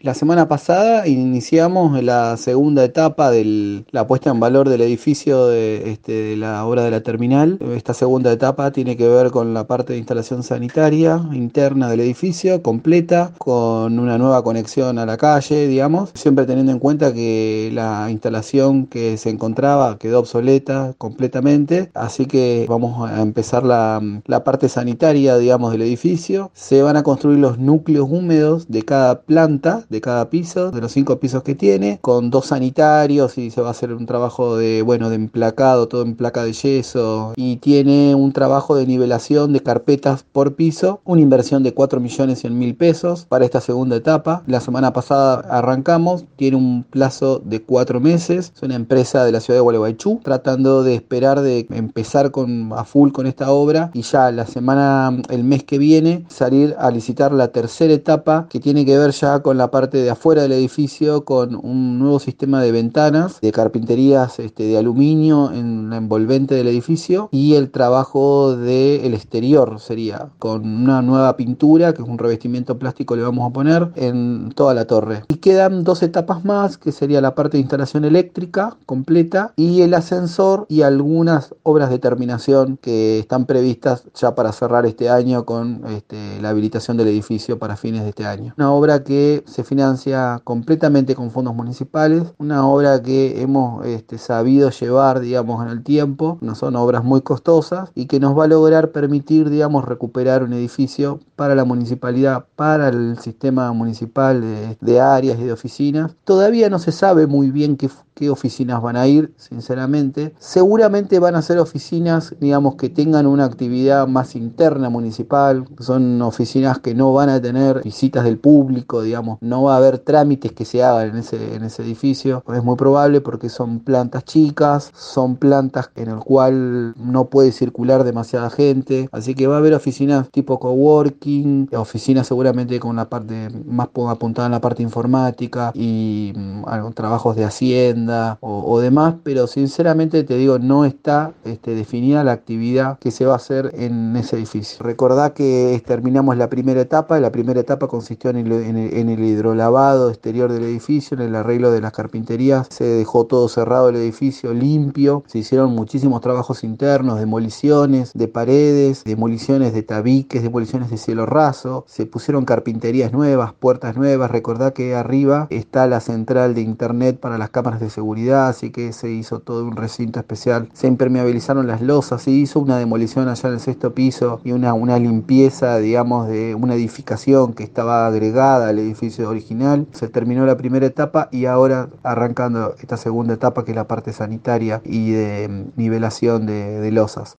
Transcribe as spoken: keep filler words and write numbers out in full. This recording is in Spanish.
La semana pasada iniciamos la segunda etapa de la puesta en valor del edificio de, este, de la obra de la terminal. Esta segunda etapa tiene que ver con la parte de instalación sanitaria interna del edificio, completa, con una nueva conexión a la calle, digamos, siempre teniendo en cuenta que la instalación que se encontraba quedó obsoleta completamente, así que vamos a empezar la, la parte sanitaria, digamos, del edificio. Se van a construir los núcleos húmedos de cada planta, de cada piso, de los cinco pisos que tiene, con dos sanitarios, y se va a hacer un trabajo de, bueno, de emplacado, todo en placa de yeso, y tiene un trabajo de nivelación de carpetas por piso, una inversión de cuatro millones cien mil pesos para esta segunda etapa. La semana pasada arrancamos, tiene un plazo de cuatro meses, es una empresa de la ciudad de Gualeguaychú, tratando de esperar de empezar con, a full con esta obra, y ya la semana, el mes que viene, salir a licitar la tercera etapa, que tiene que ver ya con la parte de afuera del edificio, con un nuevo sistema de ventanas, de carpinterías este, de aluminio en la envolvente del edificio, y el trabajo del exterior sería con una nueva pintura, que es un revestimiento plástico, le vamos a poner en toda la torre. Y quedan dos etapas más, que sería la parte de instalación eléctrica completa y el ascensor, y algunas obras de terminación que están previstas ya para cerrar este año con este, la habilitación del edificio para fines de este año. Una obra que se financia completamente con fondos municipales, una obra que hemos este, sabido llevar, digamos, en el tiempo. No son obras muy costosas y que nos va a lograr permitir, digamos, recuperar un edificio para la municipalidad, para el sistema municipal de, de áreas y de oficinas. Todavía no se sabe muy bien qué, qué oficinas van a ir, sinceramente. Seguramente van a ser oficinas, digamos, que tengan una actividad más interna municipal. Son oficinas que no van a tener visitas del público, digamos, no va a haber trámites que se hagan en ese, en ese edificio. Es muy probable porque son plantas chicas, son plantas en el cual no puede circular demasiada gente, así que va a haber oficinas tipo coworking, oficinas seguramente con la parte más apuntada en la parte informática y um, algunos trabajos de hacienda o, o demás, pero sinceramente te digo, no está este, definida la actividad que se va a hacer en ese edificio. Recordá que terminamos la primera etapa. La primera etapa consistió en el, en el, en el hidrolavado exterior del edificio, en el arreglo de las carpinterías. Se dejó todo cerrado, el edificio limpio. Se hicieron muchísimos trabajos internos, demoliciones de paredes, demoliciones de tabiques, demoliciones de cielo raso. Se pusieron carpinterías nuevas, puertas nuevas. Recordá que arriba está la central de internet para las cámaras de seguridad, así que se hizo todo un recinto especial. Se impermeabilizaron las losas, se hizo una demolición allá en el sexto piso y una, una limpieza, digamos, de una edificación que estaba agregada al edificio original. Se terminó la primera etapa y ahora arrancando esta segunda etapa, que es la parte sanitaria y de nivelación de, de losas.